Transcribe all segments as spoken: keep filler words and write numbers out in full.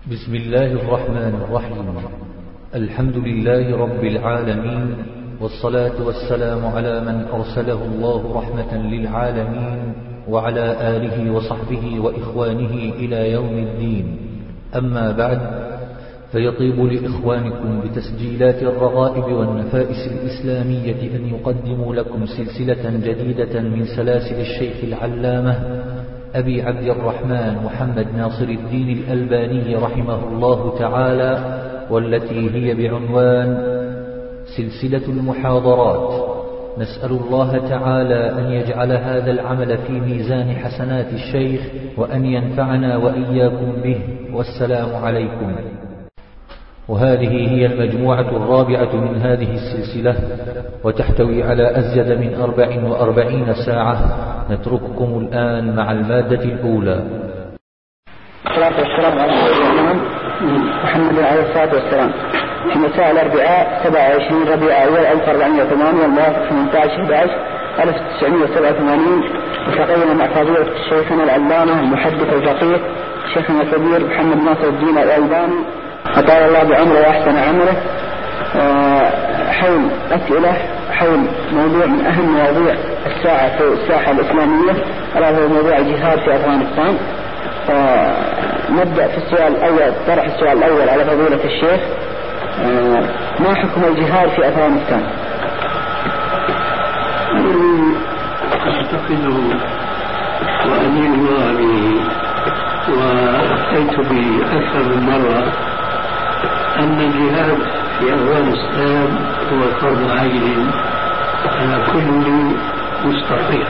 بسم الله الرحمن الرحيم. الحمد لله رب العالمين، والصلاة والسلام على من أرسله الله رحمة للعالمين، وعلى آله وصحبه وإخوانه إلى يوم الدين. أما بعد، فيطيب لإخوانكم بتسجيلات الرغائب والنفائس الإسلامية أن يقدموا لكم سلسلة جديدة من سلاسل الشيخ العلامة أبي عبد الرحمن محمد ناصر الدين الألباني رحمه الله تعالى، والتي هي بعنوان سلسلة المحاضرات. نسأل الله تعالى أن يجعل هذا العمل في ميزان حسنات الشيخ، وأن ينفعنا وإياكم به، والسلام عليكم. وهذه هي المجموعة الرابعة من هذه السلسلة، وتحتوي على أزيد من أربع وأربعين ساعة. نترككم الآن مع المادة الأولى. الصلاة والسلام على سيدنا محمد عليه الصلاة والسلام. في مساء الأربعاء سبعة وعشرين ربيع أول ألف وأربعمائة وثمانية الموافق ثمانية عشر أحد عشر ألف وتسعمائة وسبعة وثمانين، التقينا مع فضيلة شيخنا العلامة المحدث الفقيه شيخنا الكبير محمد ناصر الدين الألباني أطال الله بعمره وأحسن عمره، حول أسئلة حول موضوع من أهم مواضيع الساعة في الساحة الإسلامية، ألا هو موضوع الجهاد في أفغانستان. نبدأ في السؤال الأول، طرح السؤال الأول على فضيلة الشيخ: ما حكم الجهاد في أفغانستان؟ أعتقد وأمين الله به، وأتيت بأكثر من مرة، أن الجهاد في أفغانستان هو فرض عين على كل مستطيع،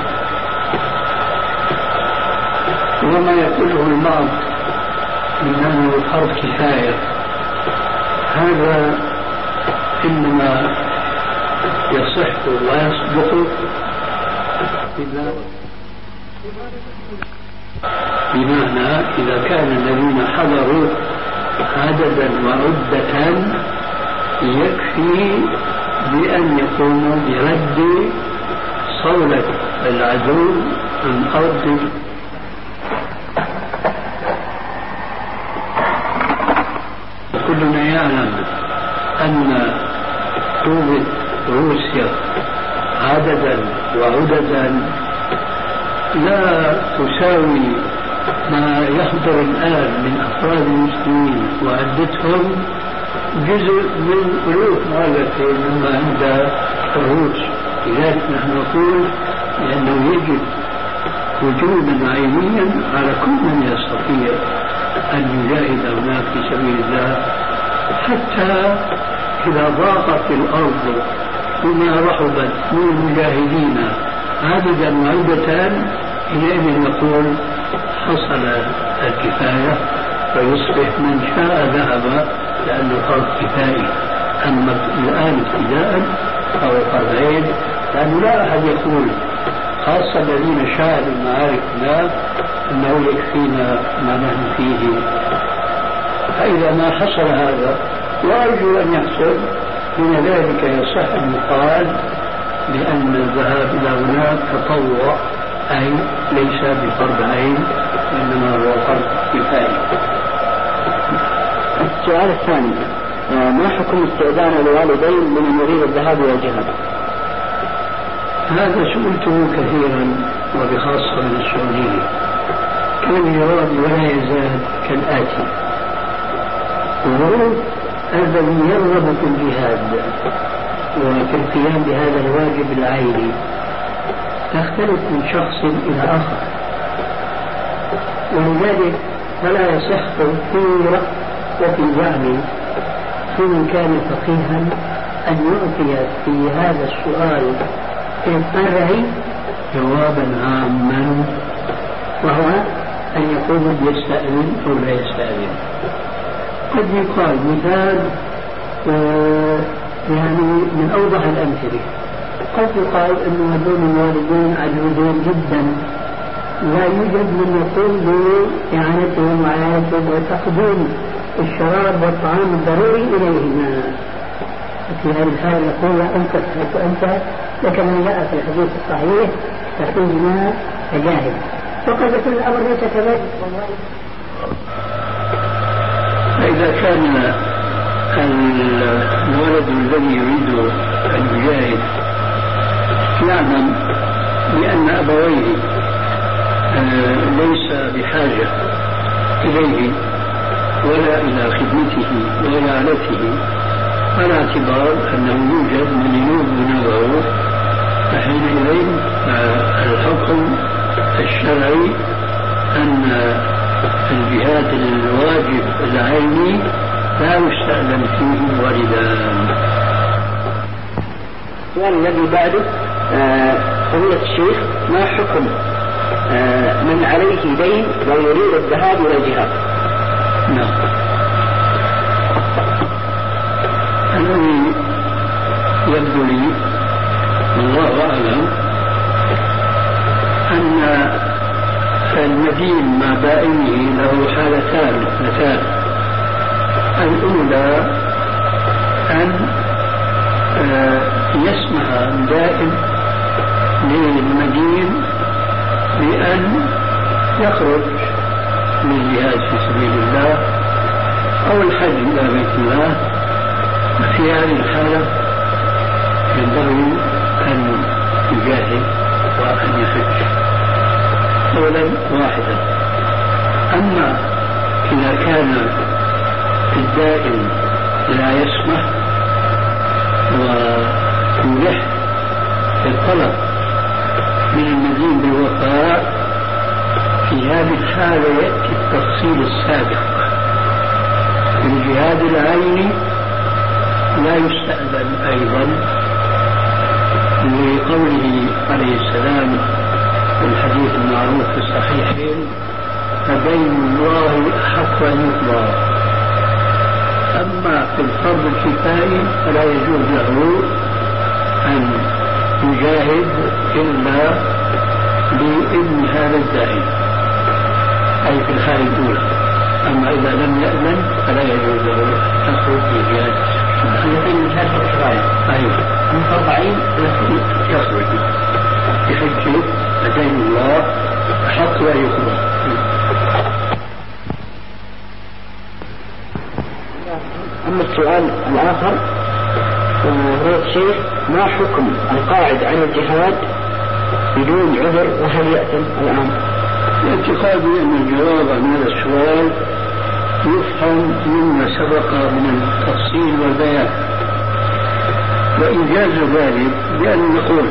وما يقوله البعض من أنه فرض كفاية هذا إنما يصح ويصدق بمعنى إذا كان الذين حضروا عددا وعدة يكفي بأن يقوموا برد صولة العدو عن أرض كلنا يعلم أن قوة روسيا عددا وعددا لا تساوي ما يحضر الآن من أفراد المسلمين وعدتهم جزء من ألوف مؤلفة مما عند الروس. لذلك نحن نقول لأنه يجب وجودا عينيا على كل من يستطيع أن يجاهد هناك في سبيل الله، حتى إذا ضاقت الأرض بما رحبت من المجاهدين عددا وعدة، حينئذ نقول حصل الكفاية ويصبح من شاء ذهب، لأنه فرض كفائي. أما الآن ابتداء أو فرض عين، لأنه لا أحد يقول، خاصة الذين شاهدوا المعارك هناك، أنه يكفينا ما نحن فيه. فإذا ما حصل هذا، وأرجو أن يحصل، من ذلك يصح أن يقال بأن الذهاب إلى هناك تطوع، أي ليس بفرض عين، وإنما هو فرض كفاية. السؤال الثاني: ما حكم استئذان الوالدين لمن يريد الذهاب إلى الجهاد؟ هذا سئلته كثيرا وبخاصة من السعودية، كان الجواب ولا يزال كالآتي: وهو الذي يرغب في الجهاد وفي القيام بهذا الواجب العيني تختلف من شخص إلى آخر، ولذلك فلا يصح في وفي زعم في من كان فقيها أن يعطي في هذا السؤال في القرع جوابا عاما، وهو أن يقول يستأذن أو لا يستأذن. قد يقال مثال آه يعني من أوضح الأمثلة، قد يقال أن هذول الوالدين عجوزون جدا، لا يوجد من يقوم بإعانتهم وعياتهم وتقديم الشراب والطعام الضروري إليهما. في هذه الحالة يقول: أنت أنت لك من جاء في الحديث الصحيح تقيمنا فجاهد. وقد يكون الأمر ليس كذلك. إذا كان الولد الذي يريد أن يجاهد يعلم بأن أبويه ليس بحاجة إليه ولا إلى خدمته ولا آلته، على اعتبار أنه يوجد من ينوب بنوعه، فحينئذ الحكم الشرعي أن الجهاد الواجب العيني لا يستأذن فيه الوالدان. السؤال الذي بعده فضيلة الشيخ، ما حكم آه من عليه دين ويريد الذهاب إلى الجهاد؟ نعم. الذي يبدو لي والله أعلم أن المدين مع دائمه له حالتان اثنتان. الأولى أن آه يسمح دائم للمدين بأن يخرج للجهاد في سبيل الله أو الحج إلى بيت الله. في هذه الحالة ينبغي أن يجاهد وأن يحج قولا واحدا. أما إذا كان الدائم لا يسمح ويلح الطلب من المدين بالوفاء، في هذه الحالة يأتي التفصيل السابق. الجهاد العيني لا يستأذن أيضا لقوله عليه السلام في الحديث المعروف في الصحيحين: فدين الله أحق أن يقضى. أما في الفرض الكفائي فلا يجوز له أن يجاهد إلا بإذن هذا الداعي، أي في الحالة الأولى. أما إذا لم يأذن فلا يجوز له أن يخرج للجهاد. أيوة. من فرض عين يخرج بحجة فدين الله أحق أن يقضى. أما السؤال الآخر هو الشيخ، ما حكم القاعد عن الجهاد بدون عذر وهل يأتم الآن؟ اعتقادي أن الجواب عن هذا السؤال يفهم مما سبق من التفصيل والبيان، وإنجاز ذلك بأن نقول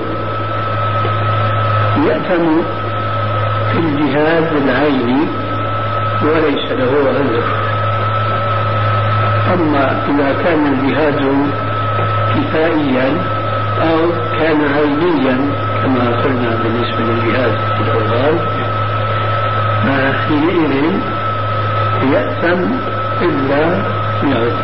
يأتم في الجهاد العيني وليس له عذر. أما إذا كان الجهاد كفائيا أو كان عينيا كما قلنا بالنسبة للجهاد في الأول، فحينئذ يأتم إلا بعذر.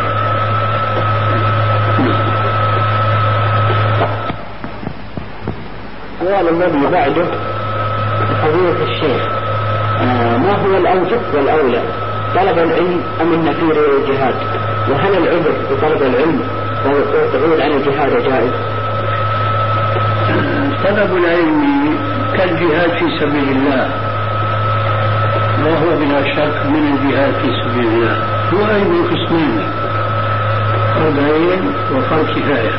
السؤال الذي بعده فضيلة الشيخ، آه ما هو الأوجب والأولى، طلب العلم أم النفير إلى الجهاد؟ وهل العذر بطلب العلم والقعود عن الجهاد جائز؟ طلب العلم كالجهاد في سبيل الله، وهو بلا شك من الجهاد في سبيل الله. هو أيضا قسمين: فرض عين وفرض كفاية.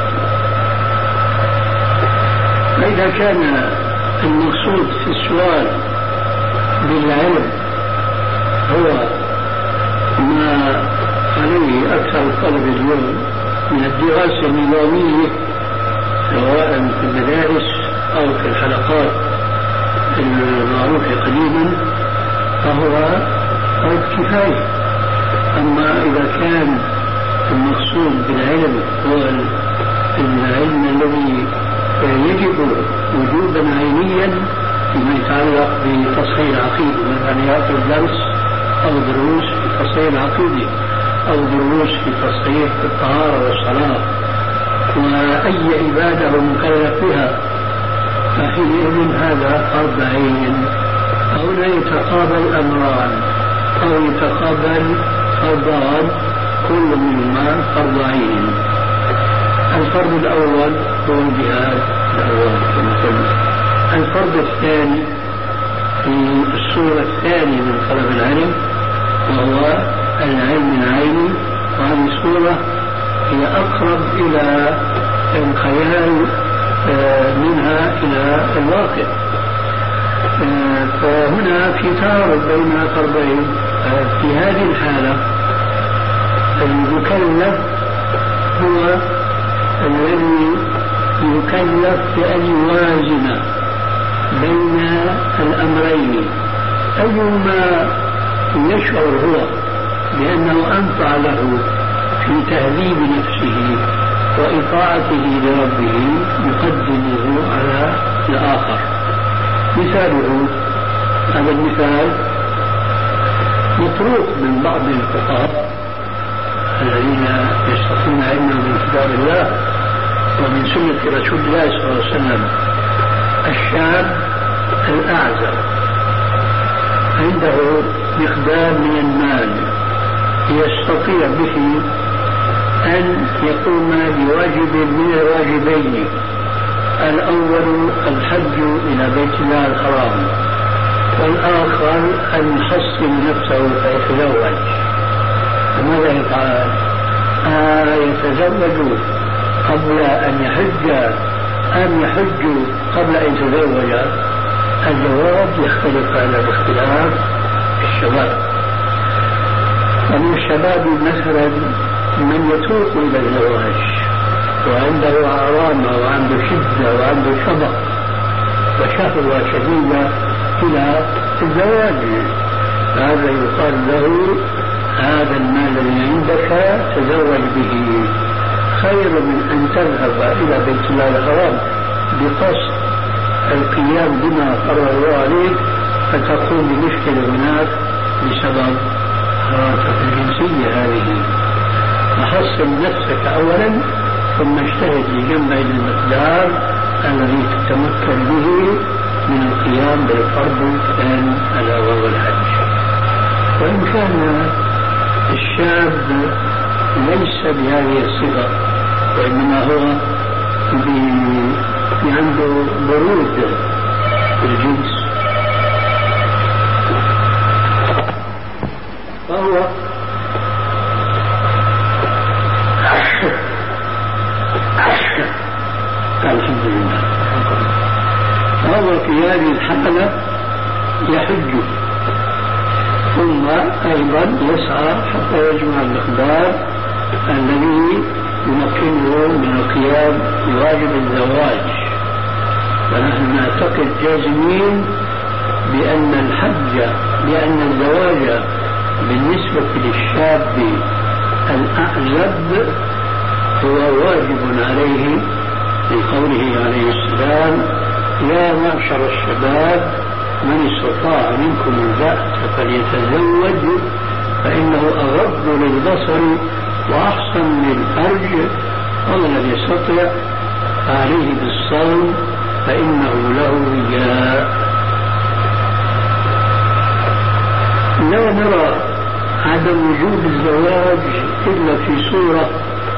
فإذا كان المقصود في السؤال بالعلم هو ما عليه أكثر الطلب اليوم من الدراسة النظامية سواء في المدارس أو في الحلقات المعروفة قديما، فهو فرض كفاية. أما إذا كان المقصود بالعلم هو العلم الذي يجب وجودا عينيا فيما يتعلق بتصحيح العقيدة، مثلا يأخذ درس أو دروس في تصحيح العقيدة أو دروس في تصحيح الطهارة والصلاة وأي عبادة مكلف بها، فحينئذ هذا فرض عين. أو لا يتقابل أمران أو يتقابل فرضان كل منهما فرض عين. الفرض الأول هو الجهاد الأول كما قلنا. الفرض الثاني في الصورة الثانية من طلب العلم وهو العلم العيني، وهذه الصورة هي أقرب إلى الخيال منها إلى الواقع. فهنا في تعارض بين طرفين. في هذه الحالة المكلف هو الذي يكلف بأن يوازن بين الأمرين، أيما يشعر هو بأنه أنفع له في تهذيب نفسه وإطاعته لربه يقدمه على الآخر. مثاله، هذا المثال مطروق من بعض الفقهاء الذين يستطيعون علما من كتاب الله ومن سنة رسول الله صلى الله عليه وسلم. الشاب الأعزب عنده مقدار من المال يستطيع به أن يقوم بواجب من الواجبين، الأول الحج إلى بيت الله الحرام، والآخر أن يحصن نفسه فيتزوج. فماذا يفعل؟ آه يتزوج قبل أن يحج أم يحج قبل أن يتزوج؟ الجواب يختلف على الاختلاف الشباب. ومن الشباب مثلا من يتوق إلى الزواج وعنده عرامة وعنده شدة وعنده شبق وشهوة شديدة إلى الزواج، هذا يقال له هذا المال الذي عندك تزوج به، خير من أن تذهب إلى بيت الله الحرام بقصد القيام بما فرض الله عليك فتقوم بمشكلة هناك بسبب حرارتك الجنسية هذه. فحصن نفسك أولا ثم اجتهد لجمع المقدار الذي تتمكن به من القيام بالفرض كان ألا وهو الحج. وإن كان الشاب ليس بهذه الصفة وإنما هو عنده برود في الجنس، فهو الحمد لله فهو في هذه الحالة يحج ثم أيضا يسعى حتى يجمع المقدار الذي يمكنه من القيام بواجب الزواج. ونحن نعتقد جازمين بأن الحج بأن الزواج بالنسبة للشاب الأعزب هو واجب عليه لقوله عليه السلام: يا معشر الشباب من استطاع منكم البأس فليتزوج فإنه أغض للبصر وأحسن للفرج، ومن لم يستطع فعليه بالصوم فإنه له وجاء. لا نرى عدم وجود الزواج إلا في صورة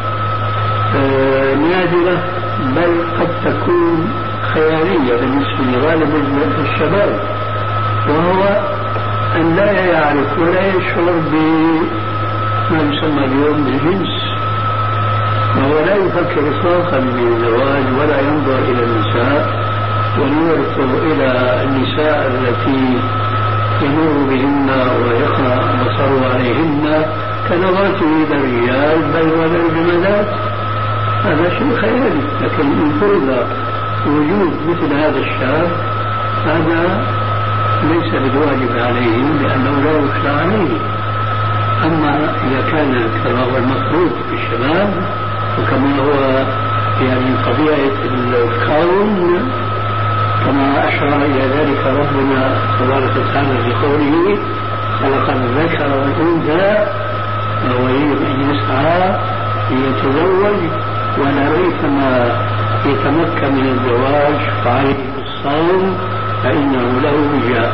نادرة، بل قد تكون خيالية بالنسبة لغالب الشباب، وهو أن لا يعرف ولا يشعر بما يسمى اليوم بالجنس، وهو لا يفكر إطلاقا بالزواج ولا ينظر إلى النساء ونورث إلى النساء التي يمر بهن ويقرأ بصره عليهن كنظرته إلى الرجال بل ولا الجمالات. هذا شيء خيالي، لكن إن فرض وجود مثل هذا الشاب هذا ليس بالواجب عليهم لأنه لا يخشى عليه. أما إذا كان كما هو المفروض في الشباب وكما هو يعني طبيعة الكون كما أشار إلى ذلك ربنا تبارك وتعالى في قوله: خلق الذكر والأنثى وهو يريد أن يسعى ليتزوج ولريثما يتمكن من الزواج فعليه الصوم فإنه له وجاء.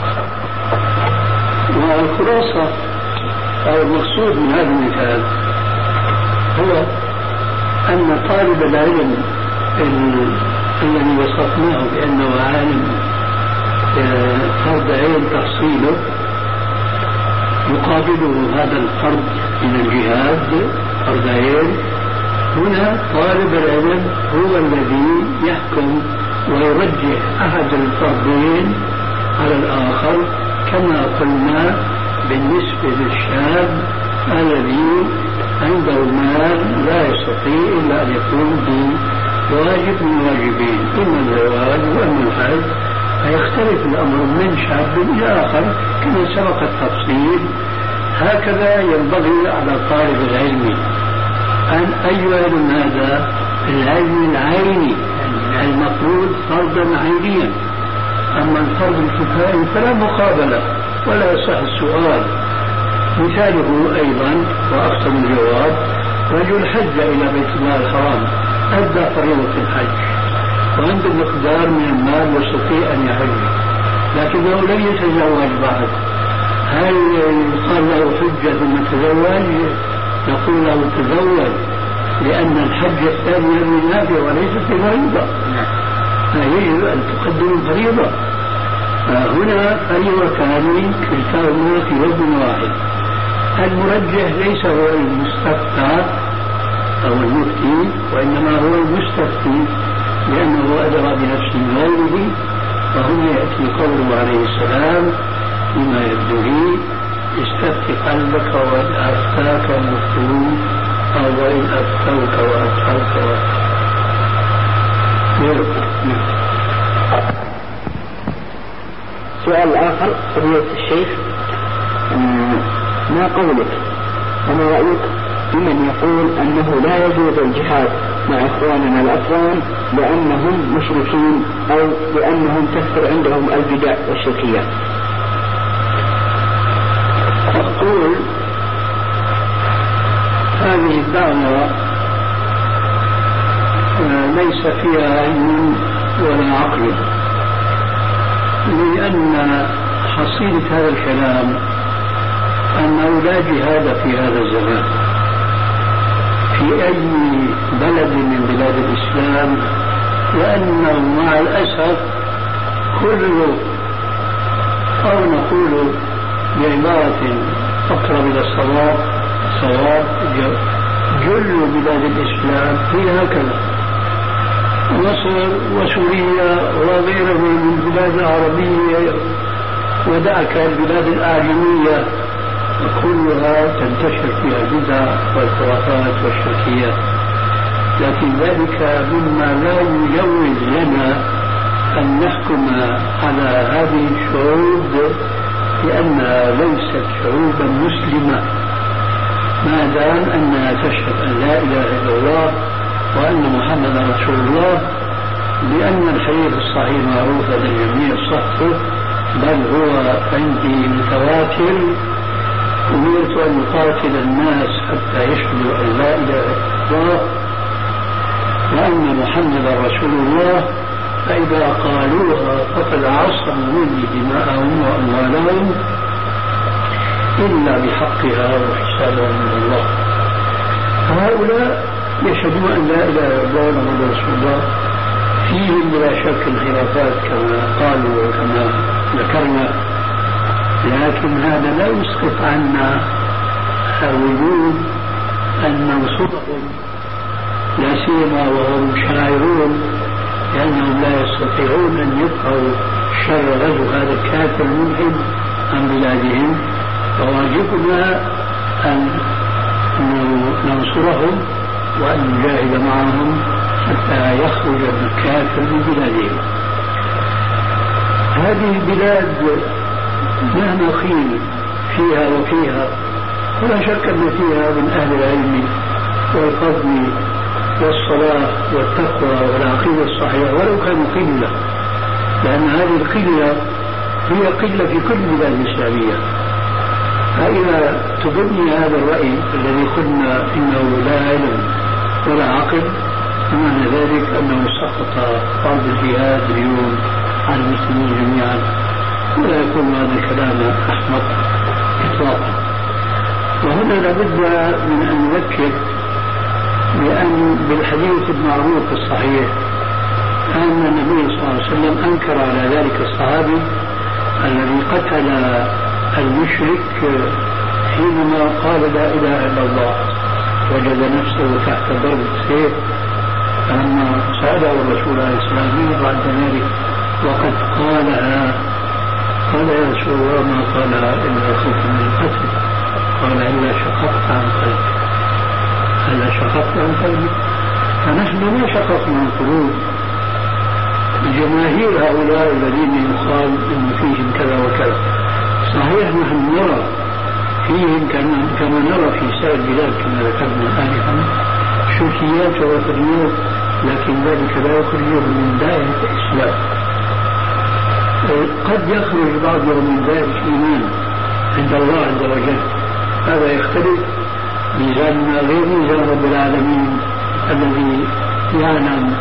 والخلاصة أو المقصود من هذا المثال هو أن طالب العلم الذي وصفناه بأنه عالم فرض عين تحصيله يقابله هذا الفرد من الجهاد فردين. هنا طالب العلم هو الذي يحكم ويرجح أحد الفردين على الآخر، كما قلنا بالنسبة للشاب الذي عنده مال لا يستطيع إلا أن يكون بواجب من واجبين، إما الزواج وإما الحج، فيختلف الأمر من شاب إلى آخر كما سبق التفصيل. هكذا ينبغي على طالب العلم أن يعلم هذا العلم العيني، يعني المفروض فرضا عينيا. أما الفرض الكفائي فلا مقابلة ولا يصح السؤال. مثاله أيضا وأقسم الجواب: رجل حج إلى بيت الله الحرام، أدى فريضة الحج وعنده مقدار من المال يستطيع أن يحج، لكنه لم يتزوج بعد، هل يقال له حجة ثم تزوج؟ نقول له تزوج، لأن الحج الثاني من نافع وليس في فريضة، فيجب أن تقدم الفريضة. فهنا فريضتان كلتاهما في وزن واحد. المرجح ليس هو المستفتى أو المفتي، وإنما هو المستفتي، لأنه أدرى بنفسه من غيره. وهنا يأتي قوله عليه السلام فيما يبدو لي: استفتي قلبك وإن أفتاك المفتون، أو وإن أفتوك وأفتوك. سؤال آخر فضيلة الشيخ: ما قولك وما رأيك بمن يقول أنه لا يجوز الجهاد مع إخواننا الأفغان لأنهم مشركين أو لأنهم تكثر عندهم البدع والشركيات؟ أقول هذه الدعوة ليس فيها علم ولا عقل، لأن حصيلة هذا الكلام أنه لا جهاد في هذا الزمان في أي بلد من بلاد الإسلام، لأنه مع الأسف كل، أو نقول بعبارة أقرب إلى الصواب صواب جل بلاد الإسلام هي هكذا. مصر وسوريا وغيرها من البلاد العربية، ودعك البلاد الأعجمية، وكلها تنتشر فيها البدع والخرافات والشركيات. لكن ذلك مما لا يجوز لنا أن نحكم على هذه الشعوب لأنها ليست شعوبا مسلمة، ما دام أنها تشهد أن لا إله إلا الله وأن محمدا رسول الله، لأن الحديث الصحيح معروف لدى الجميع صحته، بل هو عندي متواتر: أمرت أن أقاتل الناس حتى يشهدوا أن لا إله إلا الله وأن محمدا رسول الله، فإذا قالوها فقد عصموا مني دماءهم وأموالهم إلا بحقها وحسابهم من الله. هؤلاء يشهدون أن لا إله إلا الله وأن رسول الله، فيهم بلا شك الخلافات كما قالوا وكما ذكرنا، لكن هذا لا يسقط عنا وجود أن ننصرهم، لا سيما وهم شاعرون، لأنهم لا يستطيعون أن يدفعوا شر غزو هذا الكافر الملحد عن بلادهم، فواجبنا أن ننصرهم وأن نجاهد معهم حتى يخرج الكافر من بلادهم. هذه البلاد مهما قيل فيها وفيها، ولا شك أن فيها من أهل العلم والفضل والصلاة والتقوى والعقيدة الصحيحة ولو كانوا قلة، لأن هذه القلة هي قلة في كل البلاد الإسلامية. فإذا تبني هذا الرأي الذي قلنا إنه لا علم ولا عقل، فمعنى ذلك أنه سقط فرض الجهاد اليوم على المسلمين جميعا، ولا يكون هذا الكلام أحمق إطلاقا. وهنا لابد من أن نذكر بأن بالحديث المعروف الصحيح أن النبي صلى الله عليه وسلم أنكر على ذلك الصحابي الذي قتل المشرك حينما قال لا إله إلا الله وجد نفسه تحت ضرب السيف، فلما سأله الرسول عليه السلام ماذا بعد ذلك وقد قالها، قال يا رسول الله ما قالها إلا خوفا من القتل، قال إلا شققت عن قلبي، إلا شققت عن قلبي. فنحن ما شققنا عن قلوب جماهير هؤلاء الذين يقال إن فيهم كذا وكذا. صحيح نحن نرى فيهم كما نرى في سائر البلاد كما ذكرنا آنفا شركيات ووثنيات، لكن ذلك لا يخرجهم من دائرة الإسلام. قد يخرج بعضهم من دائرة الإيمان عند الله عز وجل، هذا يختلف. ميزاننا غير ميزان رب العالمين الذي يعلم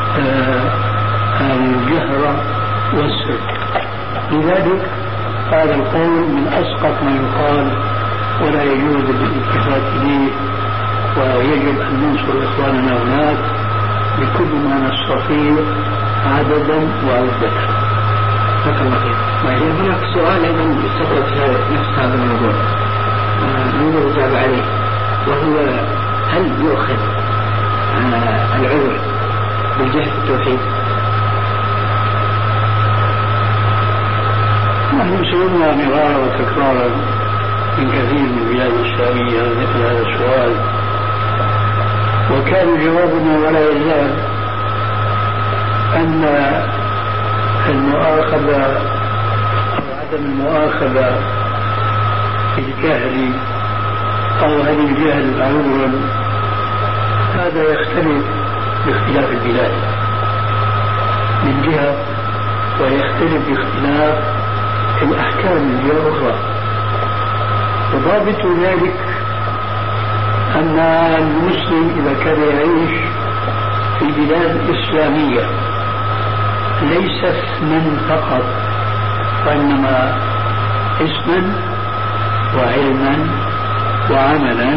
الجهر والسر. لذلك هذا القول من أسقط ما يقال، ولا يجوز الالتفات إليه، ويجب أن ننصر إخواننا هناك بكل ما نستطيع عددا وعدة. شكرا لك. هناك سؤال أيضا يستطرد في نفس هذا الموضوع نريد الإجابة عليه، وهو هل يؤخذ العذر بالجهل في التوحيد؟ نحن سئلنا مرارا وتكرارا من كثير من البلاد الإسلامية مثل هذا السؤال، وكان جوابنا ولا يزال أن المؤاخذة أو عدم المؤاخذة في الجهل أو هل الجهل عذرا هذا يختلف باختلاف البلاد من جهة، ويختلف باختلاف الأحكام من جهة أخرى. وضابط ذلك أن المسلم إذا كان يعيش في بلاد إسلامية ليس اسما فقط، وإنما اسما وعلما وعملا،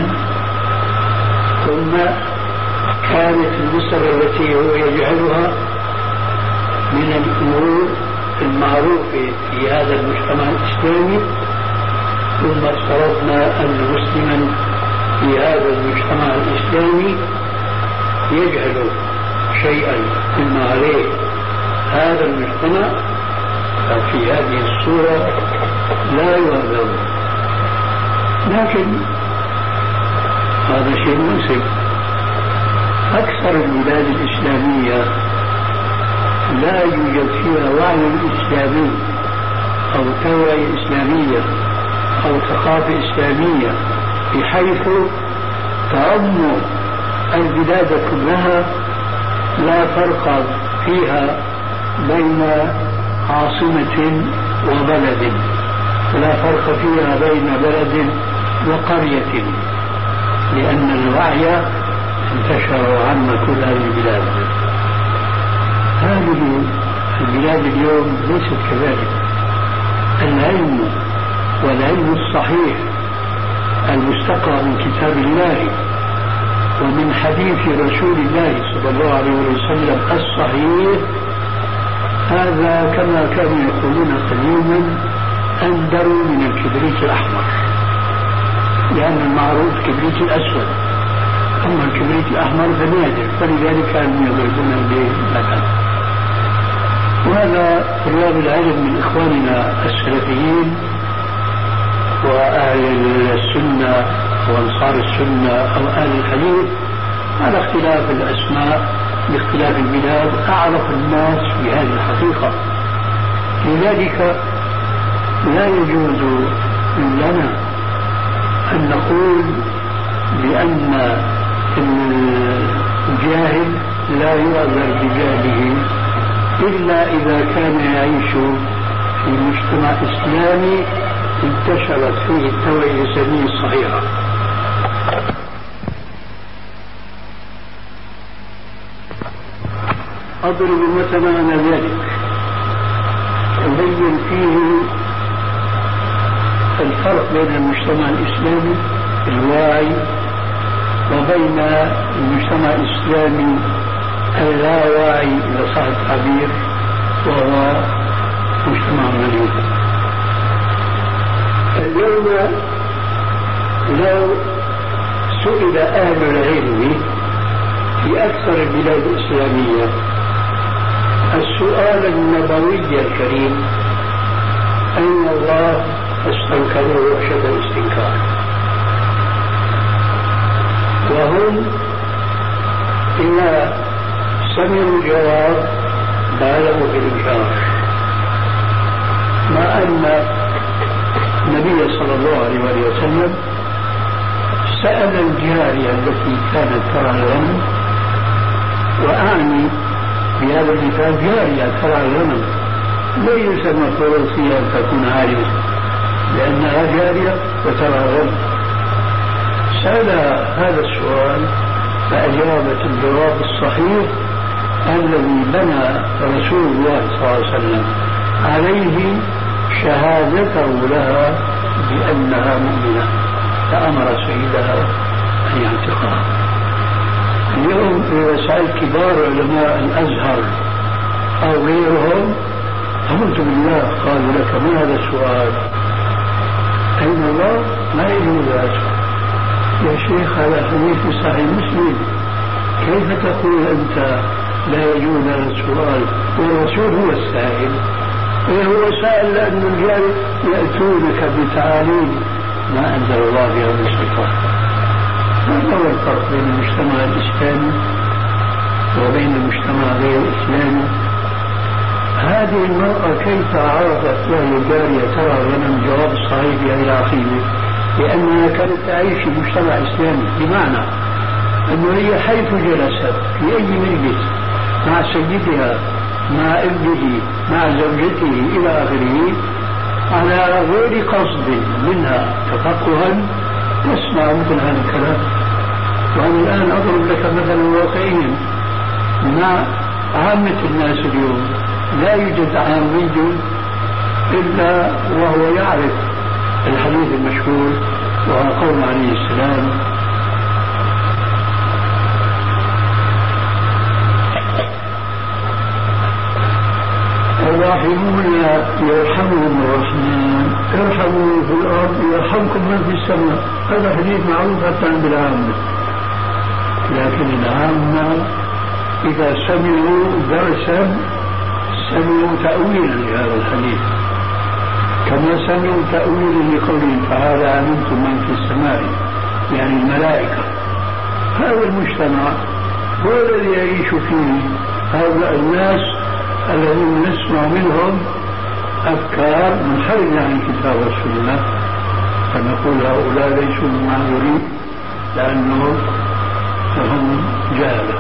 ثم كانت المسألة التي هو يجعلها من الأمور المعروفة في هذا المجتمع الإسلامي، ثم افترضنا أن مسلما في هذا المجتمع الإسلامي يجهل شيئا مما عليه هذا المجتمع، ففي هذه الصورة لا يعذر. لكن هذا شيء منسب. أكثر البلاد الإسلامية لا يوجد فيها وعي إسلامي أو توعية إسلامية أو ثقافة إسلامية بحيث تعم البلاد كلها، لا فرق فيها بين عاصمة وبلد، لا فرق فيها بين بلد وقرية، لأن الوعي انتشر وعم كل هذه البلاد. هذه البلاد اليوم ليست كذلك. العلم والعلم الصحيح المستقى من كتاب الله ومن حديث رسول الله صلى الله عليه وسلم الصحيح، هذا كما كانوا يقولون قديما أندر من الكبريت الأحمر، لأن المعروف كبريت الأسود، أما الكبريت الأحمر فنادر، فلذلك كانوا يضربون بالمثل. وهذا طلاب العلم من إخواننا السلفيين وأهل السنة وأنصار السنة أو أهل الحديث على اختلاف الأسماء باختلاف البلاد أعرف الناس بهذه الحقيقة. لذلك لا يجوز لنا أن نقول بأن الجاهل لا يؤذر بجهله إلا إذا كان يعيش في مجتمع إسلامي انتشرت فيه التوعية الإسلامية الصحيحة. أضرب مثلا على ذلك أبين فيه الفرق بين المجتمع الإسلامي الواعي وبين المجتمع الإسلامي اللا واعي إذا صح التعبير، وهو مجتمع مليون. اليوم لو سئل أهل العلم في أكثر البلاد الإسلامية السؤال النبوي الكريم أين الله استنكروا أشد الاستنكار، وهم إذا سمعوا الجواب بالغوا في الإنكار، مع أن النبي صلى الله عليه وسلم سأل الجارية التي كانت ترى الغنم، وأعني بهذا المثال جارية ترى الغنم، لا يسمى فرنسية أن تكون عالمة لأنها جارية وترى الغنم. سأل هذا السؤال فأجابت الجواب الصحيح الذي بنى رسول الله صلى الله عليه وسلم عليه شهادته لها بأنها مؤمنة، فأمر سيدها أن يعتقها. اليوم إذا سأل كبار علماء الأزهر أو غيرهم أمنت بالله قالوا لك ما هذا السؤال؟ أين الله؟ ما يجوز أسأل يا شيخ هذا حديث في صحيح مسلم، كيف تقول أنت لا يجوز هذا السؤال والرسول هو السائل؟ هو سائل لأن الرجال يأتونك بتعاليم ما أنزل الله بها من سلطان. ما هو الفرق بين المجتمع الإسلامي وبين المجتمع غير الإسلامي؟ هذه المرأة كيف عرفت وهي جارية ترى غنم جواب الصحيح إلى عقيده؟ لأنها كانت تعيش في مجتمع إسلامي، بمعنى أنه هي حيث جلست في أي مجلس مع سيدها مع ابنه مع زوجته إلى آخره على غير قصد منها تفقها تسمع مثل هذا الكلام. وأنا الآن أضرب لك مثلا واقعيا مع عامة الناس اليوم، لا يوجد عامي إلا وهو يعرف الحديث المشهور وهو قول عليه السلام الراحمون يرحمهم الرحمن ارحموا في الأرض يرحمكم من في السماء. هذا حديث معروف حتى عند العامة، لكن العامة إذا سمعوا درسا سمعوا تأويلا لهذا الحديث، كما سمعوا تأويلا لقوله تعالى أمنتم من في السماء يعني الملائكة. هذا المجتمع هو الذي يعيش فيه هؤلاء الناس الذين نسمع منهم أفكار منحرفة عن الكتاب والسنة، فنقول هؤلاء ليسوا معذورين لأنهم هم جهلة.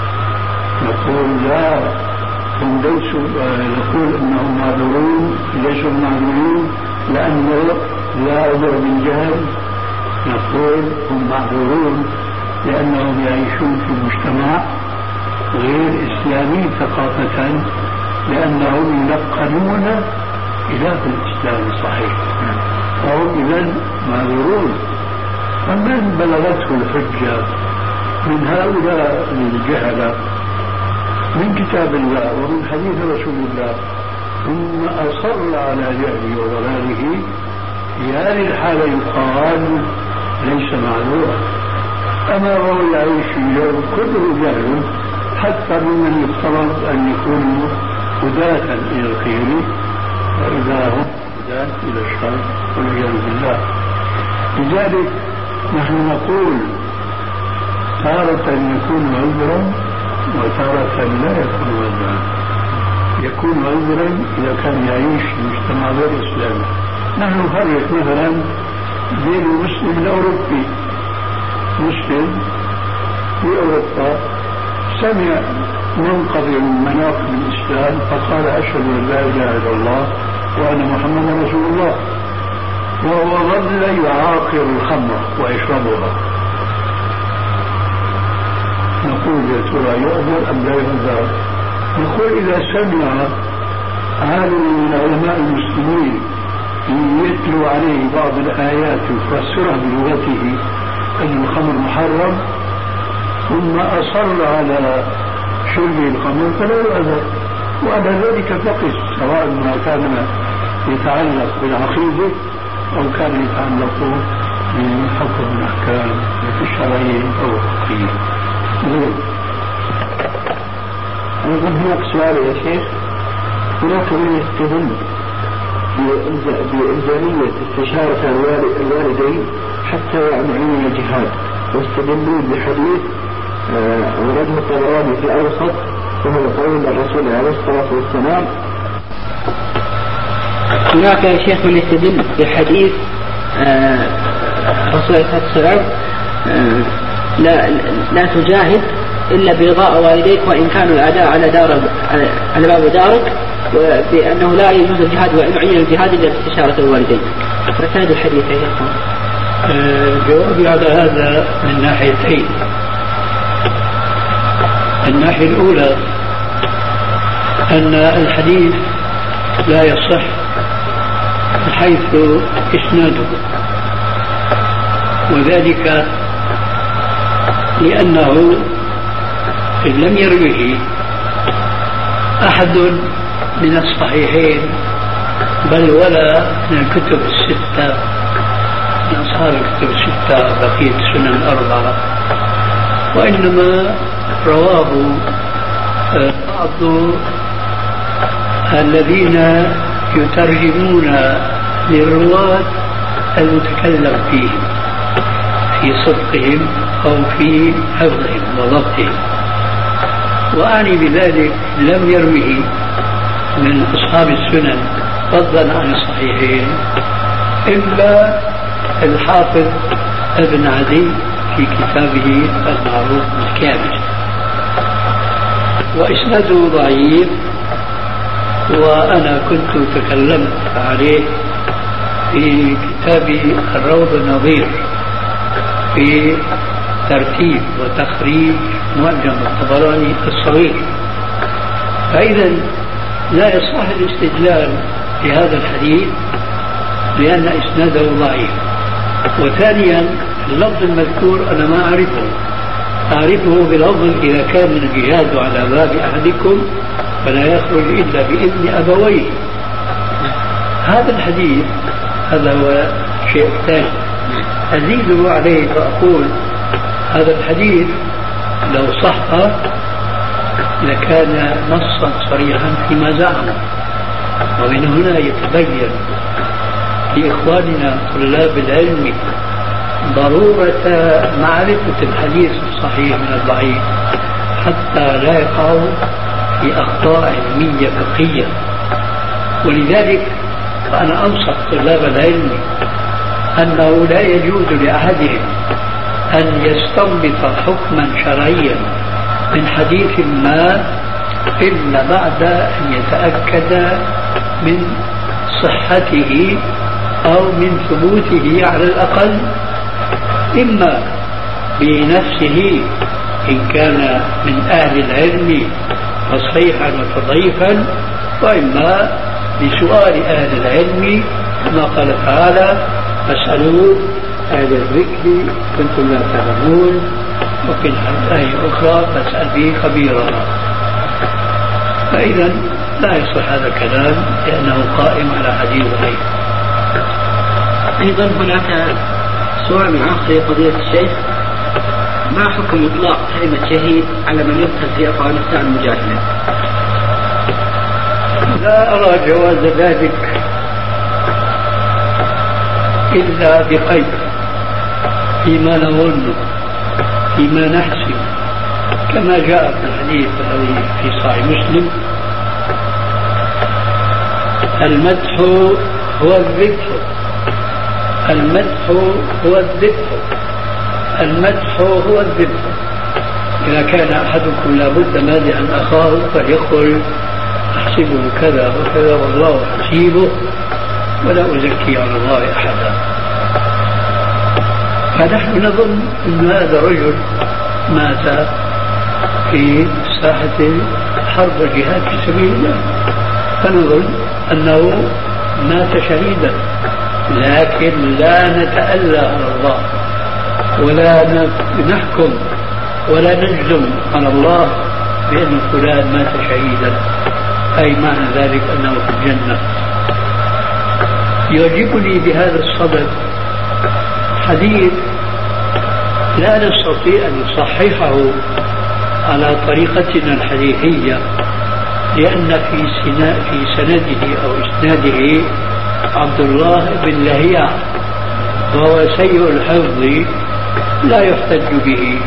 نقول لا هم ليسوا، نقول انهم معذورون ليسوا معذورين لانه لا عذر من جهل. نقول هم معذورون لانهم يعيشون في مجتمع غير اسلامي ثقافة، لانهم يلقنون خلاف الاسلام الصحيح، فهم اذا معذورون. فمن بلغته الحجة من هؤلاء الجهلة من كتاب الله ومن حديث رسول الله ثم أصر على جهله وضلاله، في هذه الحالة يقال ليس معذورا. أما هو يعيش في جو كله جهل حتى ممن يفترض أن يكونوا هداة إلى الخير، وإذا هم هداة إلى الشر والعياذ بالله. لذلك نحن نقول تارة يكون عذرا وتارة لا يكون عذرا. يكون عذرا إذا كان يعيش في مجتمع غير إسلامي. نحن نفرق مثلا بين المسلم الأوروبي، مسلم في أوروبا سمع منقضي من مناقب الإسلام فقال أشهد أن لا إله إلا الله وأن محمدا رسول الله، وهو ظل يعاقر الخمر ويشربها. نقول يا ترى يؤذر أم لا يؤذر؟ نقول إذا سمع عالم من علماء المسلمين يتلو عليه بعض الآيات ويفسرها بلغته أن الخمر محرم ثم أصر على شرب الخمر فلا يؤذر، وعلى ذلك فقس، سواء ما كان يتعلق بالعقيدة أو كان يتعلق من حكم الأحكام الشرعية أو الفقهية. أيضا هناك سؤال يا شيخ، هناك من يستدل بإلزامية استشارة الوالدين حتى يعملون الجهاد، واستدلون بحديث ورده الطبراني في الأوسط وهو قول الرسول عليه الصلاة والسلام. هناك يا شيخ من يستدل بحديث الرسول عليه الصلاة والسلام لا لا تجاهد إلا برضاء والديك وإن كانوا الأعداء على دار على باب دارك، وبأنه لا يجوز الجهاد وإن عين الجهاد إلا باستشارة الوالدين. فساد الحديث يا شيخ. جوابي على هذا من ناحيتين. الناحية الأولى أن الحديث لا يصح من حيث إسناده، وذلك لأنه لم يروه أحد من الصحيحين بل ولا من الكتب الستة من أصحاب الكتب الستة بقية السنن الأربعة، وإنما رواه بعض الذين يترجمون للرواة المتكلم فيهم في صدقهم أو في حفظهم وضبطهم. وأعني بذلك لم يروه من أصحاب السنن فضلا عن الصحيحين إلا الحافظ ابن عدي في كتابه المعروف الكامل، وإسناده ضعيف، وأنا كنت تكلمت عليه في كتابي الروض النظير في ترتيب وتخريج معجم الطبراني الصغير. فإذا لا يصح الاستدلال بهذا الحديث لأن إسناده ضعيف. وثانيا اللفظ المذكور أنا ما أعرفه، أعرفه بلفظ إذا كان الجهاد على باب أحدكم فلا يخرج إلا بإذن أبويه. هذا الحديث هذا هو شيء ثاني. أزيد عليه فأقول هذا الحديث لو صح لكان نصا صريحا فيما زعموا، ومن هنا يتبين لإخواننا طلاب العلم ضرورة معرفة الحديث الصحيح من الضعيف حتى لا يقعوا في أخطاء علمية فقهية. ولذلك فأنا أنصح طلاب العلم أنه لا يجوز لأحدهم أن يستنبط حكما شرعيا من حديث ما إلا بعد أن يتأكد من صحته أو من ثبوته على الأقل، إما بنفسه إن كان من أهل العلم تصحيحا وتضعيفا، وإما بسؤال أهل العلم كما قال تعالى فاسألوا أهل الذكر كنتم لا تعلمون، وفي الآية الأخرى فاسأل به خبيرا. فإذا لا يصح هذا الكلام لأنه قائم على حديث ضعيف. أيضا هناك سؤال آخر يا فضيلة الشيخ، ما حكم إطلاق كلمة شهيد على من يقتل في أفغانستان مجاهدا؟ لا أرى جواز ذلك إلا بقيد فيما نظن فيما نحسب، كما جاء في الحديث الذي في صحيح مسلم: المدح هو الذكر، المدح هو الذكر، المدح هو الذكر. إذا كان أحدكم لابد مادحا أخاه فليقل أحسبه كذا وكذا والله حسيبه ولا أزكي على الله أحدا. فنحن نظن أن هذا الرجل مات في ساحة حرب الجهاد في سبيل الله، فنظن أنه مات شهيدا، لكن لا نتألى على الله ولا نحكم ولا نجزم على الله بأن فلان مات شهيدا، أي معنى ذلك أنه في الجنة. يعجبني بهذا الصدد حديث لا نستطيع أن نصححه على طريقتنا الحديثية، لأن في في سنده أو إسناده عبد الله بن لهيعة وهو سيء الحفظ لا يحتج به.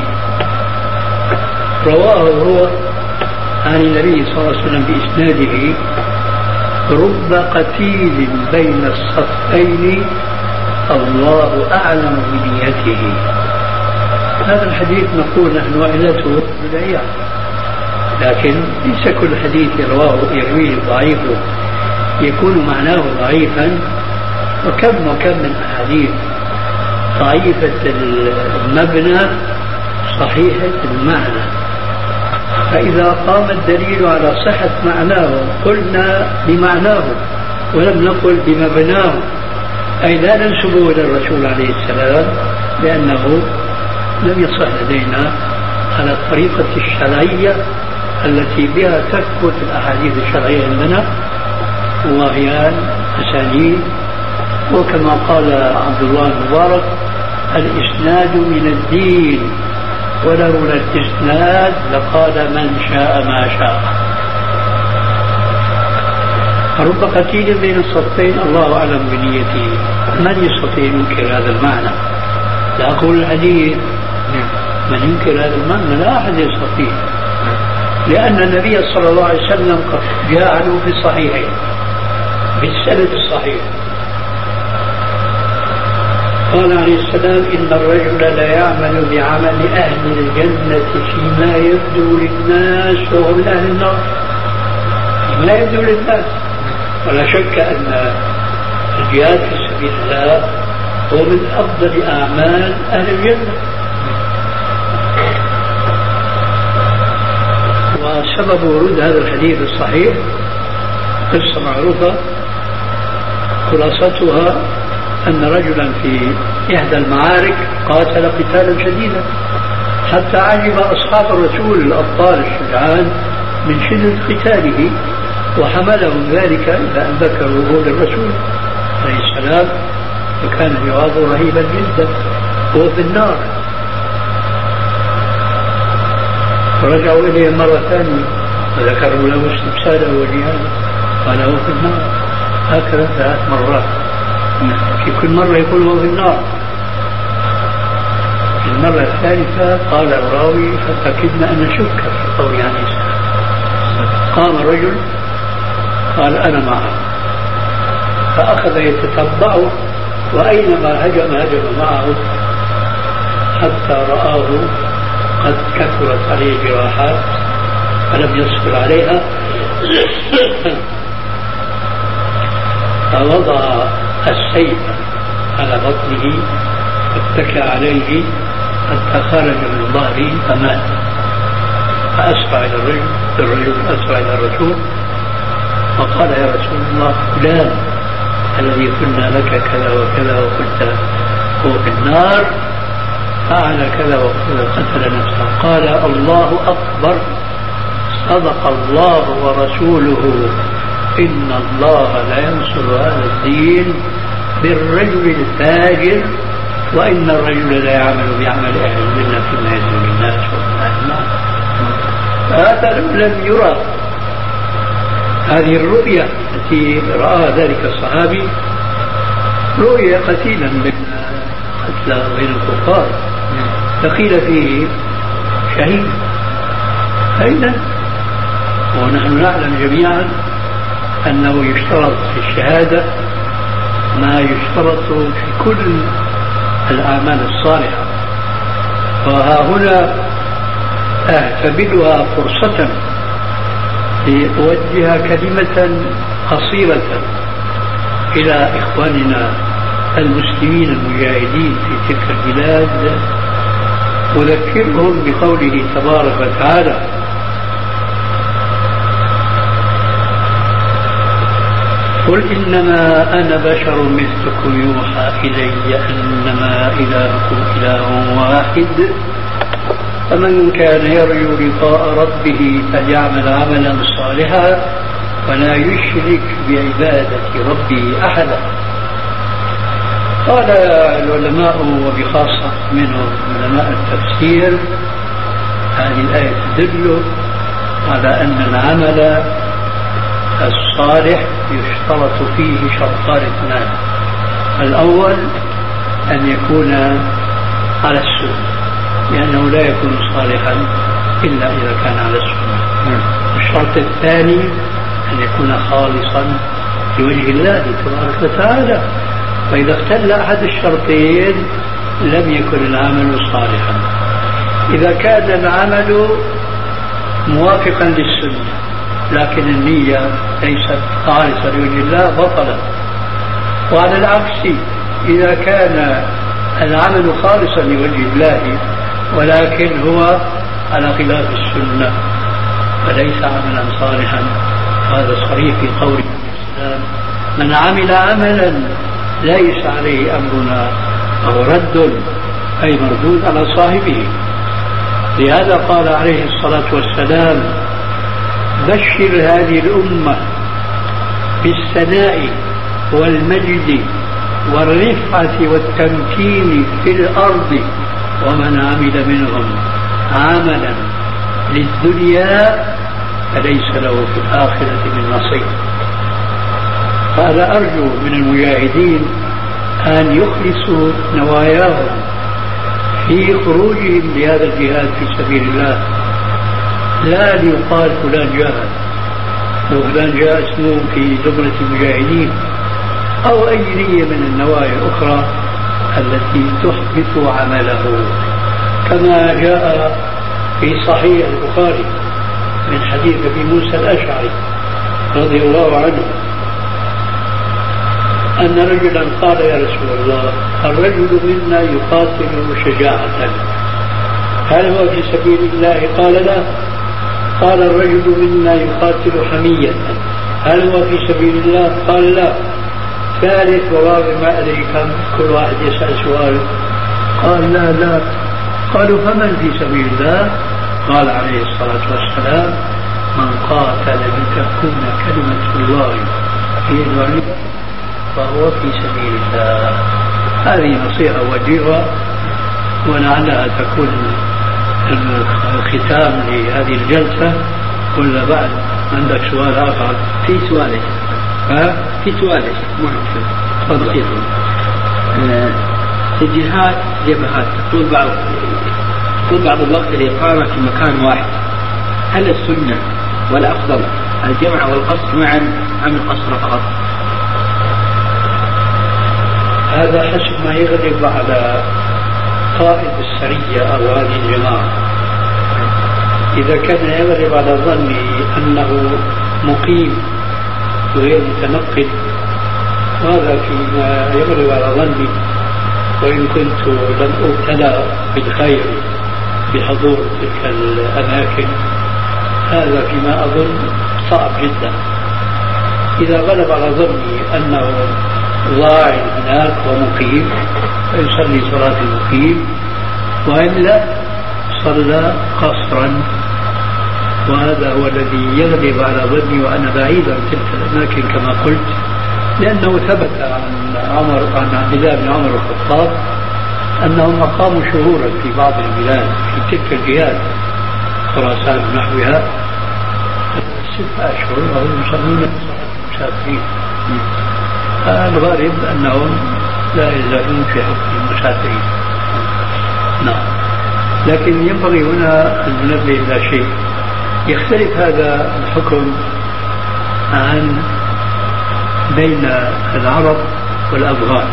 رواه هو عن النبي صلى الله عليه وسلم بإسناده: رب قتيل بين الصفين الله أعلم بنيته. هذا الحديث نقول نحن علته بدعية، لكن ليس كل حديث رواه يرويه ضعيف يكون معناه ضعيفا، وكم وكم من أحاديث ضعيفة المبنى صحيحة المعنى. فإذا قام الدليل على صحة معناه قلنا بمعناه ولم نقل بمبناه، أي لا ننسبه إلى الرسول عليه السلام، لأنه لم يصح لدينا على الطريقة الشرعية التي بها تثبت الأحاديث الشرعية عندنا، وهي أسانيد. وكما قال عبد الله المبارك: الإسناد من الدين، ولولا الإسناد لقال من شاء ما شاء. رب قتيل بين الصفين الله أعلم بنيته. من يستطيع ينكر هذا المعنى؟ لا أقول الحديث، من ينكر هذا المعنى لا أحد يستطيع، لأن النبي صلى الله عليه وسلم قد جاء في الصحيحين بالسند الصحيح قال عليه السلام: إن الرجل لا يعمل بعمل أهل الجنة فيما يبدو للناس وهو من أهل النار. فيما يبدو للناس، ولا شك أن الجهاد في سبيل الله هو من أفضل أعمال أهل الجنة. وسبب ورود هذا الحديث الصحيح قصة معروفة خلاصتها أن رجلا في إحدى المعارك قاتل قتالا شديدا حتى عجب أصحاب الرسول الأبطال الشجعان من شدة قتاله، وحملهم ذلك إلى أن ذكروه للرسول عليه السلام، فكان جوابه رهيبا جدا: هو في النار. فرجعوا إليه مرة ثانية وذكروا له استفساده وجهاده، قال: هو في النار. هكذا ثلاث مرات، في كل مرة يقول هو في النار. في المرة الثالثة قال الراوي: فأكدنا أن نشك في قول عليه السلام. قام الرجل قال: أنا معه، فأخذ يتتبعه، وأينما هجم هجم معه حتى رآه قد كثرت عليه جراحات فلم يصبر عليها، فوضع السيف على بطنه واتكى عليه حتى خرج من ظهره فمات. فأسرع إلى الرجل الرجل أسرع إلى الرسول فقال: يا رسول الله، فلان الذي قلنا لك كذا وكذا وقلت هو في النار فعل كذا وكذا قتل نفسه. قال: الله أكبر، صدق الله ورسوله، إن الله لا ينصر هذا الدين بالرجل الفاجر، وإن الرجل لا يعمل بعمل أهل الجنة فيما يزول الناس ومن أهل النار. فهذا لم يرى. هذه الرؤيا التي رآها ذلك الصحابي رؤيا قتيلا بين قتلى بين الكفار، فقيل فيه شهيد. فإذا ونحن نعلم جميعا أنه يشترط في الشهادة ما يشترط في كل الأعمال الصالحة، وها هنا أعتبرها فرصة لأوجه كلمة قصيرة إلى إخواننا المسلمين المجاهدين في تلك البلاد، أذكرهم بقوله تبارك وتعالى: قل إنما أنا بشر مثلكم يوحى إلي أنما إلهكم إله واحد، فمن كان يرجو لقاء ربه فليعمل عملا صالحا ولا يشرك بعبادة ربه أحدا. قال العلماء وبخاصة منهم علماء التفسير هذه الآية تدل على أن العمل الصالح يشترط فيه شرطان اثنان. الأول أن يكون على السنة، لأنه لا يكون صالحا إلا إذا كان على السنة. الشرط الثاني أن يكون خالصا لوجه الله تبارك وتعالى، فإذا اختل أحد الشرطين لم يكن العمل صالحا. إذا كان العمل موافقا للسنة لكن النية ليست خالصة لوجه الله بطلت. وعلى العكس إذا كان العمل خالصا لوجه الله ولكن هو على خلاف السنة فليس عملا صالحا. هذا صريح في قول الإسلام: من عمل عملا ليس عليه أمرنا فهو رد، أي مردود على صاحبه. لهذا قال عليه الصلاة والسلام: بشر هذه الأمة بالثناء والمجد والرفعة والتمكين في الأرض، ومن عمل منهم عملا للدنيا فليس له في الآخرة من نصيب. فأنا أرجو من المجاهدين أن يخلصوا نواياهم في خروجهم لهذا الجهاد في سبيل الله، لا ليقال فلان جاهد وفلان جاء اسمه في زمرة المجاهدين أو أي نية من النوايا الأخرى التي تحبط عمله، كما جاء في صحيح البخاري من حديث أبي موسى الأشعري رضي الله عنه أن رجلا قال: يا رسول الله، الرجل منا يقاتل شجاعة، هل هو في سبيل الله؟ قال: لا. قال: الرجل منا يقاتل حمية، هل هو في سبيل الله؟ قال: لا. ثالث ورابع ما أدري كم، كل واحد يسأل سؤال. قال: لا لا. قالوا: فمن في سبيل الله؟ قال عليه الصلاة والسلام: من قاتل لتكون كلمة الله هي العليا فهو في سبيل الله. هذه نصيحة وجيهة ولعلها تكون الختام لهذه الجلسة. ولا بعد عندك سؤال آخر؟ في سؤال ها؟ في سؤال تفضل. في الجهاد جبهات تطول بعض تطول بعض الوقت الإقامة في مكان واحد، هل السنة والأفضل الجمع والقصر معا أم القصر فقط؟ هذا حسب ما يغلب على قائد السرية أو هذه الجماعة. إذا كان يغلب على ظني أنه مقيم غير متنقل، هذا فيما يغلب على ظني، وإن كنت لم أبتلى بالخير بحضور تلك الأماكن، هذا فيما أظن صعب جدا. إذا غلب على ظني أنه ضاع هناك ومقيم فيصلي صلاة المقيم، وإلا صلى قصرا، وهذا هو الذي يغلب على ظني وأنا بعيد عن تلك الأماكن كما قلت، لأنه ثبت عن عمر عن عبد الله بن عمر الخطاب أنهم أقاموا شهورا في بعض البلاد في تلك الجهات، خراسان ونحوها، ستة أشهر وهم يصلون المسافرين. الغالب أنهم لا يزالون في حكم المسافرين. نعم. لكن ينبغي هنا أن ننبه إلى شيء، يختلف هذا الحكم عن بين العرب والأفغان،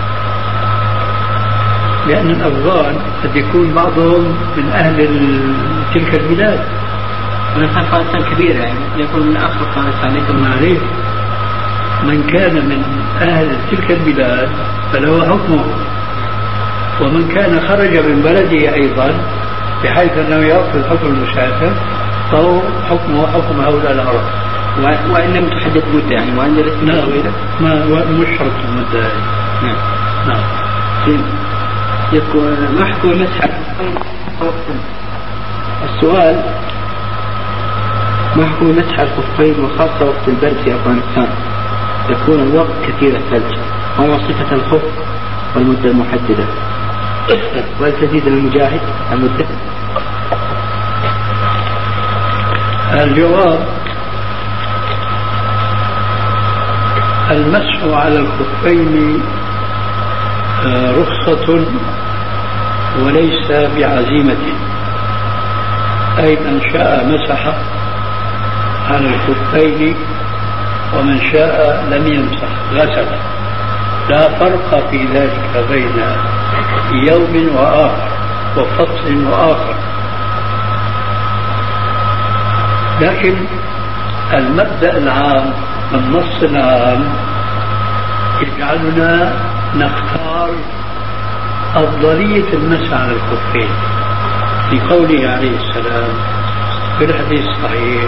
لأن الأفغان قد يكون بعضهم من أهل تلك البلاد، من أفغانستان كبيرة، يعني يكون من آخر أفغانستان. يكون معرف من كان من أهل تلك البلاد فله حكمه، ومن كان خرج من بلده أيضا بحيث أنه يأخذ حكم المسافر فهو حكمه حكم هؤلاء العرب، وإن لم تحدد مدة، يعني وإن لا ما مش شرط المدة. نعم نعم. يكون ما حكم المسح؟ السؤال: ما حكم مسح الخفين وخاصة وقت البرد في أفغانستان؟ يكون الوقت كثير الثلج، وما صفة الخف والمدة المحددة. وهل تزيد المجاهد المدة؟ الجواب: المسح على الخفين رخصة وليس بعزيمة، أي من شاء مسح على الخفين ومن شاء لم يمسح غسل، لا فرق في ذلك بين يوم وآخر وفصل وآخر. لكن المبدأ العام، النص العام يجعلنا نختار أفضلية المسح على الخفين لقوله عليه السلام في الحديث الصحيح: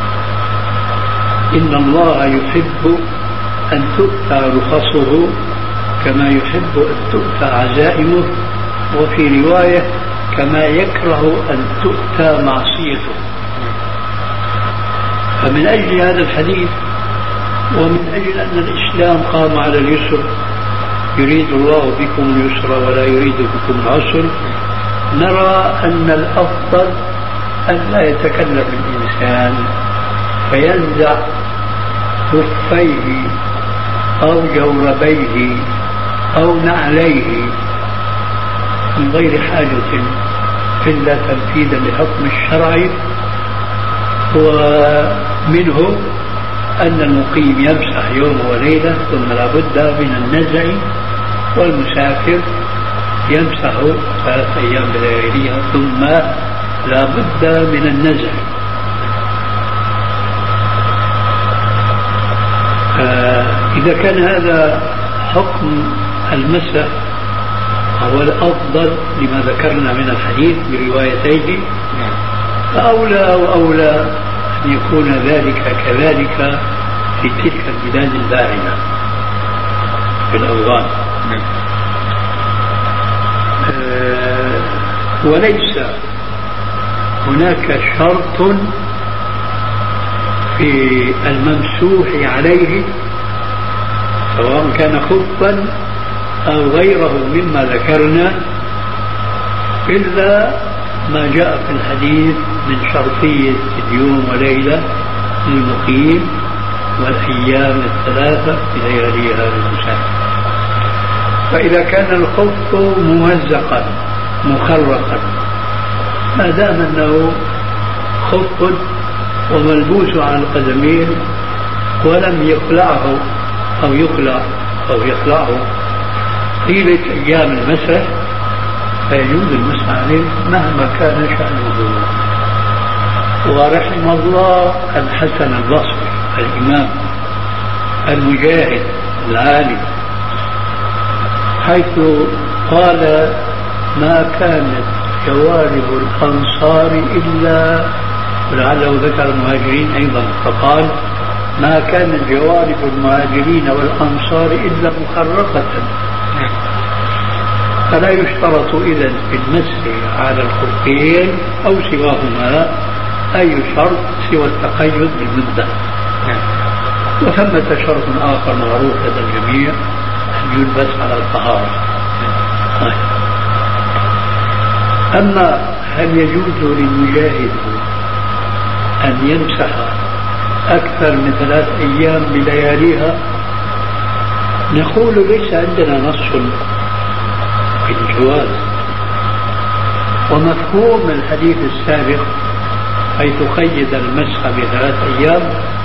إن الله يحب أن تؤتى رخصه كما يحب أن تؤتى عزائمه، وفي رواية كما يكره أن تؤتى معصيته. فمن أجل هذا الحديث ومن أجل أن الإسلام قام على اليسر، يريد الله بكم اليسر ولا يريد بكم العسر، نرى أن الأفضل أن لا يتكلف الإنسان فينزع خفيه أو جوربيه أو نعليه من غير حاجة إلا تنفيذا لحكم الشرع. ومنه أن المقيم يمسح يوم وليلة ثم لا بد من النزع، والمسافر يمسح ثلاث أيام بلياليها ثم لا بد من النزع. إذا كان هذا حكم المسح هو الأفضل لما ذكرنا من الحديث بروايتين، فأولى وأولى أن يكون ذلك كذلك في تلك البلاد الباردة في الأوغان. أه وليس هناك شرط في الممسوح عليه سواء كان خفا أو غيره مما ذكرنا إلا ما جاء في الحديث من شرطية اليوم وليلة للمقيم والأيام الثلاثة بلياليها للمسافر. فإذا كان الخف ممزقا مخرقا ما دام أنه خف وملبوس على القدمين ولم يخلعه أو يخلع أو يخلعه طيلة أيام المسح فيجوز المسح عليه مهما كان شأنه. ورحم الله الحسن البصري الإمام المجاهد العالم حيث قال: ما كانت جوارب الأنصار إلا، ولعله ذكر المهاجرين أيضا فقال: ما كانت جوارب المهاجرين والأنصار إلا مخرقة. فلا يشترط إذن في المسح على الخفين أو سواهما أي شرط سوى التقيد بالمدة. وثمة شرط آخر معروف لدى الجميع أن يلبس على الطهارة. أما هل يجوز للمجاهد أن يمسح أكثر من ثلاث أيام بلياليها؟ نقول ليس عندنا نص في الجواز، ومفهوم الحديث السابق حيث قيد المسح بثلاث أيام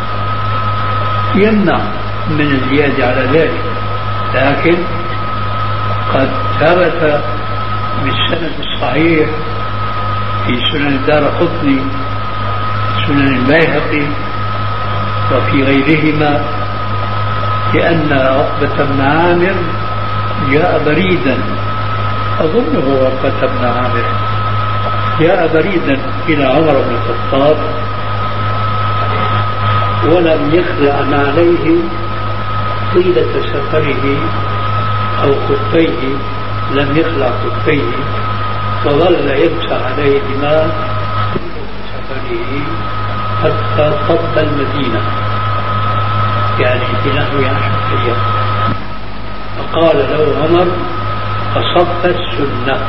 يمنع من الزيادة على ذلك. لكن قد ثبت بالسند الصحيح في سنن الدارقطني سنن البيهقي وفي غيرهما لأن عقبة بن عامر جاء بريدا، أظنه عقبة بن عامر جاء بريدا إلى عمر بن الخطاب ولم يخلع عليه طيلة سفره أو خفيه، لم يخلع خفيه فظل يمسح عليهما طيلة سفره حتى قضى المدينة، يعني في نحو عشرة أيام. فقال له عمر: أصب السنة.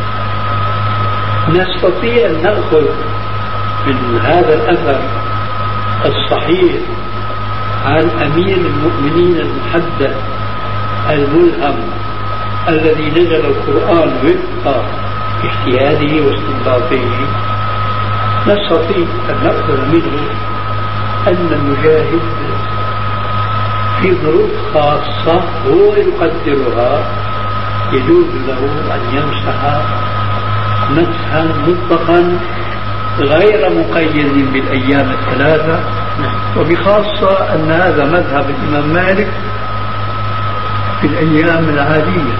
نستطيع أن نأخذ من هذا الأثر الصحيح عن أمير المؤمنين المحدث الملهم الذي نزل القرآن وفق اجتهاده واستنباطه، نستطيع أن نأخذ منه أن المجاهد في ظروف خاصة هو يقدرها يجوز له أن يمسح مسحا مطلقا غير مقيد بالأيام الثلاثة، وبخاصة أن هذا مذهب الإمام مالك في الأيام العادية،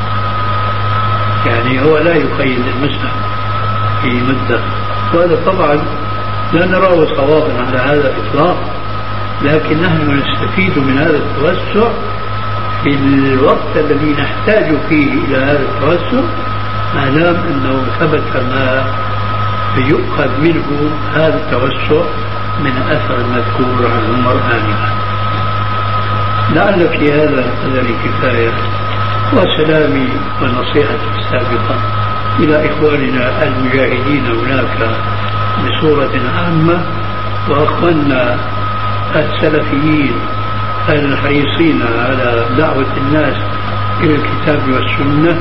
يعني هو لا يقيد المسح في مدة، وهذا طبعا لا نراه صوابا على هذا الإطلاق، لكن نحن نستفيد من هذا التوسع في الوقت الذي نحتاج فيه إلى هذا التوسع، ما دام أنه ثبت ما يؤخذ منه هذا التوسع من أثر المذكور عن عمر آنفا. لعل في هذا القدر كفاية، وسلامي ونصيحتي السابقة إلى إخواننا المجاهدين هناك بصورة عامة، وأخواننا السلفيين الحريصين على دعوة الناس إلى الكتاب والسنة،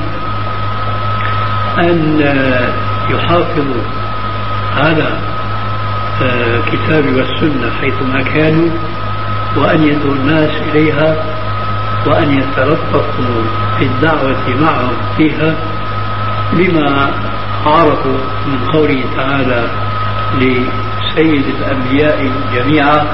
أن يحافظوا على الكتاب والسنة حيثما كانوا، وأن يدعوا الناس إليها، وأن يترفقوا في الدعوة معهم فيها، لما عرفوا من قوله تعالى لسيد الأنبياء جميعا: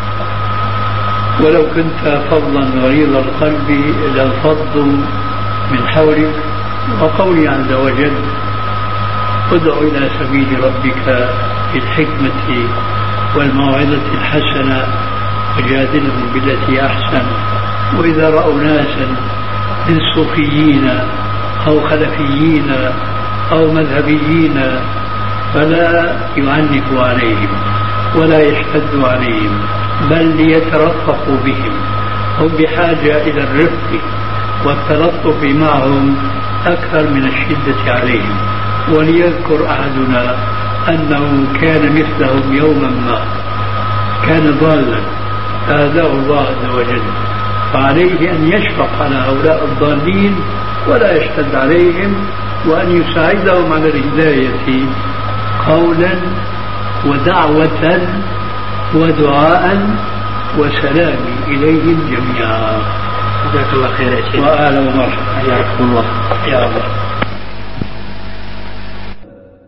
ولو كنت فظا غليظ القلب لانفضوا من حولك، وقولي عز وجل: ادع إلى سبيل ربك بالحكمة والموعظة الحسنة وجادلهم بالتي أحسن، وإذا رأوا ناسا من صوفيين أو خلفيين أو مذهبيين فلا يعنفوا عليهم ولا يشتدوا عليهم، بل ليترفقوا بهم، هم بحاجة إلى الرفق والتلطف معهم أكثر من الشدة عليهم. وليذكر أحدنا أنه كان مثلهم يوما ما، كان ضالا فهداه الله عز وجل، فعليه أن يشفق على هؤلاء الضالين ولا يشتد عليهم، وأن يساعدهم على الهداية قولا ودعوة ودعاء وسلام إليهم جميعا. جزاك الله خير يا شيخ، وأهلا ومرحبا، حياكم الله. يا الله.